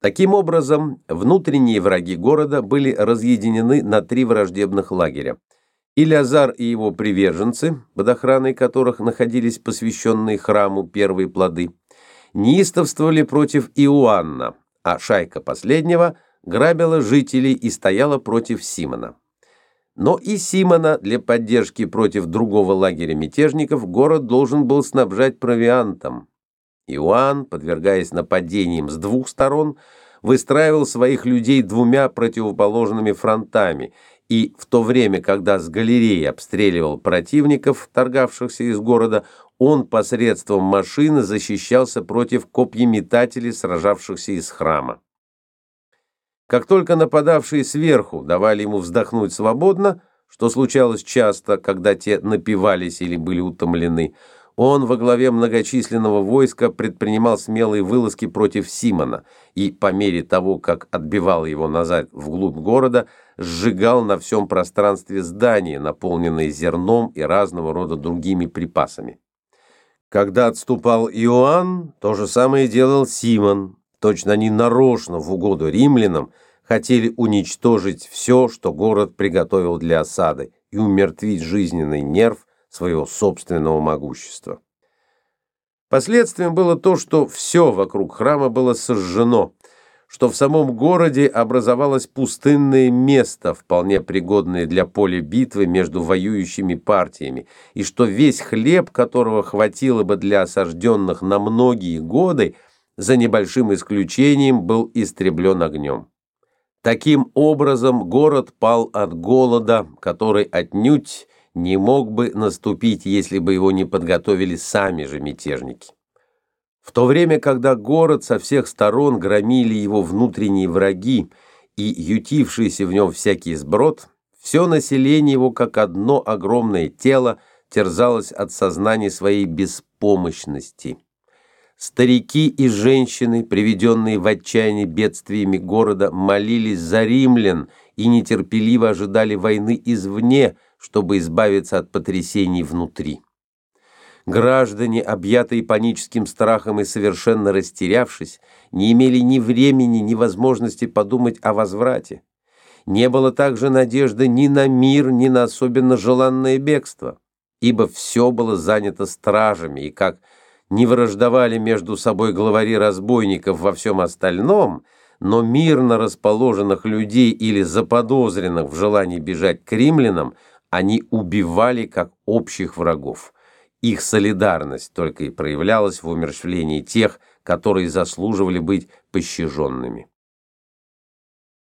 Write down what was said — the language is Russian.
Таким образом, внутренние враги города были разъединены на три враждебных лагеря. Илиазар и его приверженцы, под охраной которых находились посвященные храму первые плоды, неистовствовали против Иоанна, а шайка последнего грабила жителей и стояла против Симона. Но и Симона для поддержки против другого лагеря мятежников город должен был снабжать провиантом. Иоанн, подвергаясь нападениям с двух сторон, выстраивал своих людей двумя противоположными фронтами, и в то время, когда с галереи обстреливал противников, торгавшихся из города, он посредством машины защищался против копьеметателей, сражавшихся из храма. Как только нападавшие сверху давали ему вздохнуть свободно, что случалось часто, когда те напивались или были утомлены, он во главе многочисленного войска предпринимал смелые вылазки против Симона и, по мере того, как отбивал его назад вглубь города, сжигал на всем пространстве здания, наполненные зерном и разного рода другими припасами. Когда отступал Иоанн, то же самое делал Симон. Точно они нарочно в угоду римлянам хотели уничтожить все, что город приготовил для осады, и умертвить жизненный нерв своего собственного могущества. Последствием было то, что все вокруг храма было сожжено, что в самом городе образовалось пустынное место, вполне пригодное для поля битвы между воюющими партиями, и что весь хлеб, которого хватило бы для осажденных на многие годы, за небольшим исключением, был истреблен огнем. Таким образом, город пал от голода, который отнюдь не мог бы наступить, если бы его не подготовили сами же мятежники. В то время, когда город со всех сторон громили его внутренние враги и ютившийся в нем всякий сброд, все население его, как одно огромное тело, терзалось от сознания своей беспомощности. Старики и женщины, приведенные в отчаяние бедствиями города, молились за римлян и нетерпеливо ожидали войны извне, чтобы избавиться от потрясений внутри. Граждане, объятые паническим страхом и совершенно растерявшись, не имели ни времени, ни возможности подумать о возврате. Не было также надежды ни на мир, ни на особенно желанное бегство, ибо все было занято стражами, и как не враждовали между собой главари разбойников во всем остальном, но мирно расположенных людей или заподозренных в желании бежать к римлянам они убивали как общих врагов. Их солидарность только и проявлялась в умерщвлении тех, которые заслуживали быть пощаженными.